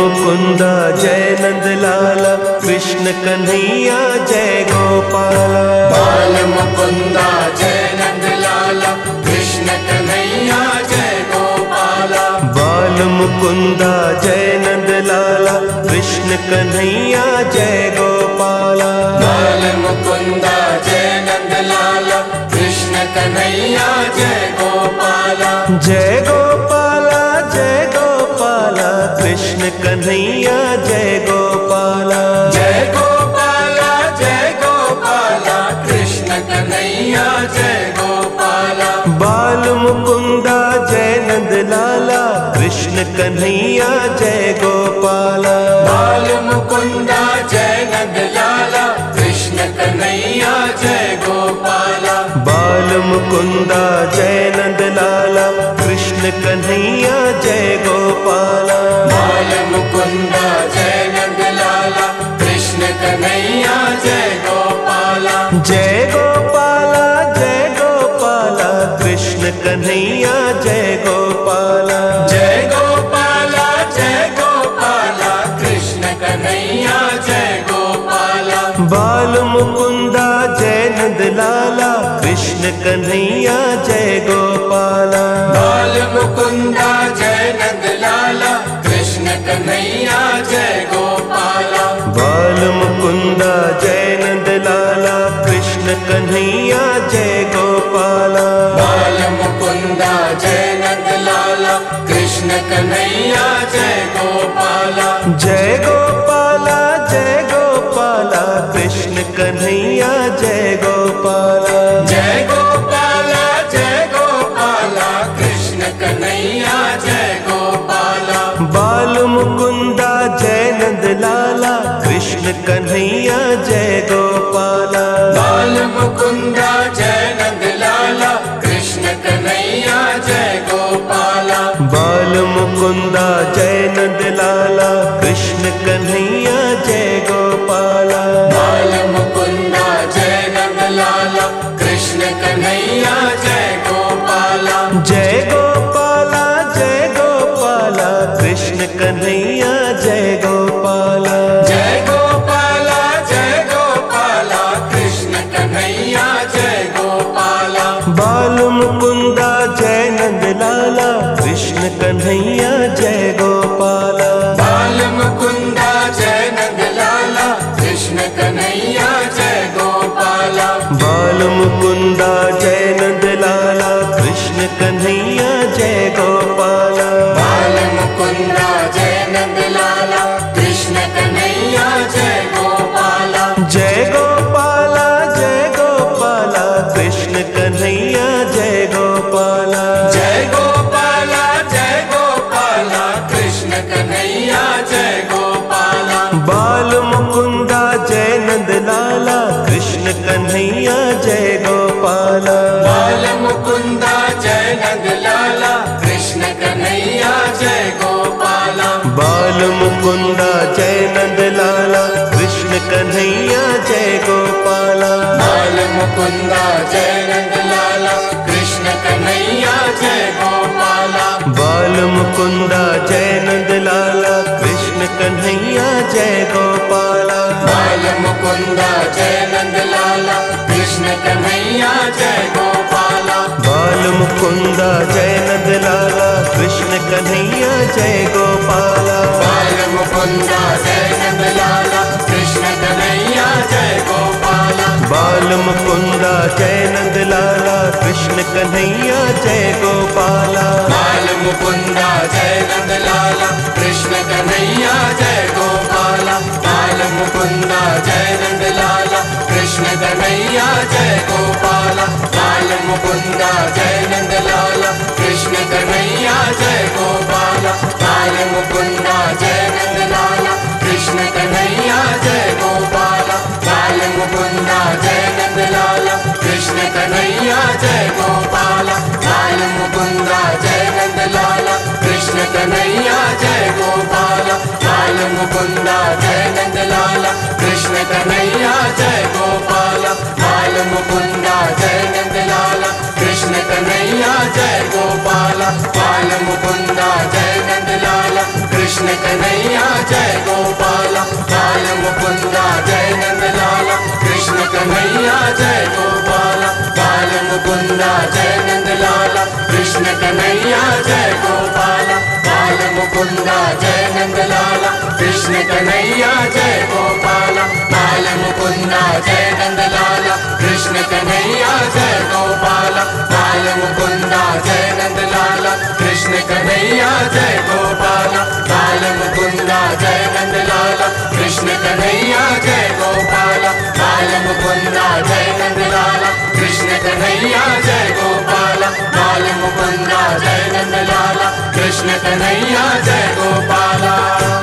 मुकुंदा जय नंद लाला, कृष्ण कन्हैया जय गोपाला। बाल मुकुंदा जय नंद लाला, कृष्ण कन्हैया जय गोपाला। बाल मुकुंदा जय नंद लाला, कृष्ण कन्हैया जय गोपाला। बाल मुकुंदा जय नंद लाला, कृष्ण कन्हैया जय गोपाला। जय गोपाला जय गोपाला, कृष्ण कन्हैया जय गोपाला। जय गोपाला जय गोपाला, कृष्ण कन्हैया जय गोपाला। बाल मुकुंदा जय नंद लाला, कृष्ण कन्हैया जय गोपाला। बाल मुकुंदा जय नंद लाला, कृष्ण कन्हैया जय गोपाला। बाल मुकुंदा जय नंद लाला, कृष्ण कन्हैया जय गोपाला। बाल मुकुंदा जय नंद लाला, कृष्ण कन्हैया जय गोपाला। जय गोपाला जय गोपाला, कृष्ण कन्हैया जय गोपाला। जय गोपाला जय गोपाला, कृष्ण कन्हैया जय गोपाला। बाल मुकुंदा जय नंद लाला, कृष्ण कन्हैया जय गोपाला। बाल मुकुंदा जय नंद लाला, कृष्ण कन्हैया जय गोपाला। बाल मुकुंदा जय नंद लाला, कृष्ण कन्हैया जय गोपाला। बाल मुकुंदा जय नंद लाला, कृष्ण कन्हैया जय गोपाला। जय गोपाला जय गोपाला, कृष्ण कन्हैया जय गोपाला। जय गोपाला जय गोपाला, कृष्ण कन्हैया जय गोपाला। बाल मुकुंदा जय नंद लाला, कृष्ण कन्हैया जय गोपाला। बाल मुकुंदा जय नंद लाला, कृष्ण कन्हैया जय गोपाला। बाल मुकुंदा जय नंद लाला, कृष्ण कन्हैया जय गोपाला। बाल मुकुंदा जय नंद लाला, कृष्ण कन्हैया जय गोपाला। जय गोपाला जय गोपाला, कृष्ण कन्हैया जय गोपाला। जय गोपाला जय गोपाला, कृष्ण कन्हैया जय गोपाला। बाल मुकुंदा जय नंद लाला, कृष्ण कन्हैया जय गोपाला। बाल मुकुंदा जय नंद लाला, कृष्ण कन्हैया जय गोपाला। बाल मुकुंदा जय नंद लाला, कृष्ण कन्हैया जय गोपाला। बाल मुकुंदा जय नंद लाला, कृष्ण कन्हैया जय गोपाला। जय गोपाला जय गोपाला, कृष्ण कन्हैया जय गोपाला। जय गोपाला जय गोपाला, कृष्ण कन्हैया जय गोपाला। बाल मुकुंदा जय नंद लाला, कृष्ण कन्हैया जय गोपाला। बाल मुकुंदा जय नंद लाला, कृष्ण कन्हैया जय गोपाला। बाल मुकुंदा जय नंद लाला, कृष्ण कन्हैया जय गोपाला। बाल मुकुंदा जय नंद लाला, कृष्ण कन्हैया जय गोपाला। बाल मुकुंदा जय नंद लाला, कृष्ण कन्हैया जय गोपाला। बाल मुकुंदा जय नंद लाला, कृष्ण कन्हैया जय गोपाला। बाल मुकुंदा जय नंद लाला, कृष्ण कन्हैया जय गोपाला। बाल मुकुंदा जय नंद लाला, कृष्ण कन्हैया जय गोपाला। बाल मुकुंदा जय नंद लाला, कृष्ण कन्हैया जय गोपाला। बाल मुकुंदा जय नंद लाला, कृष्ण कन्हैया जय गोपाला। बाल मुकुंदा जय नंद लाला, कृष्ण कन्हैया जय गोपाला। बाल मुकुंदा जय नंद लाला, कृष्ण कन्हैया जय गोपाला। बाल मुकुंदा जय नंद लाला, कृष्ण कन्हैया जय गोपाला। बाल मुकुंदा जय नंद लाला, कृष्ण कन्हैया जय गोपाला। बाल मुकुंदा जय नंद लाला, कृष्ण कन्हैया जय गोपाला। बाल मुकुंदा जय नंद लाला, कृष्ण कन्हैया जय गोपाला। बाल मुकुंदा जय नंद लाला, कृष्ण कन्हैया जय गोपाला। बाल मुकुंदा जय नंद लाला, कृष्ण कृष्ण कन्हैया जय गोपाल, बाल मुकुंदा जय नंद लाला, कृष्ण कन्हैया जय गोपाल, बाल मुकुंदा जय नंद लाला, कृष्ण कन्हैया जय गोपाल, बाल मुकुंदा जय नंद लाला, कृष्ण कन्हैया जय गोपाल, बाल मुकुंदा जय नंद लाला, कृष्ण कन्हैया जय गोपाल, बाल मुकुंदा जय नंद लाला, कृष्ण कन्हैया जय गोपाल, बाल मुकुंदा जय नंद लाला, कृष्ण कन्हैया जय गोपाल, बाल मुकुंदा जय नंद लाला, कृष्ण कन्हैया जय गोपाल, बाल मुकुंदा जय नंद लाला, कृष्ण कन्हैया जय गोपाल।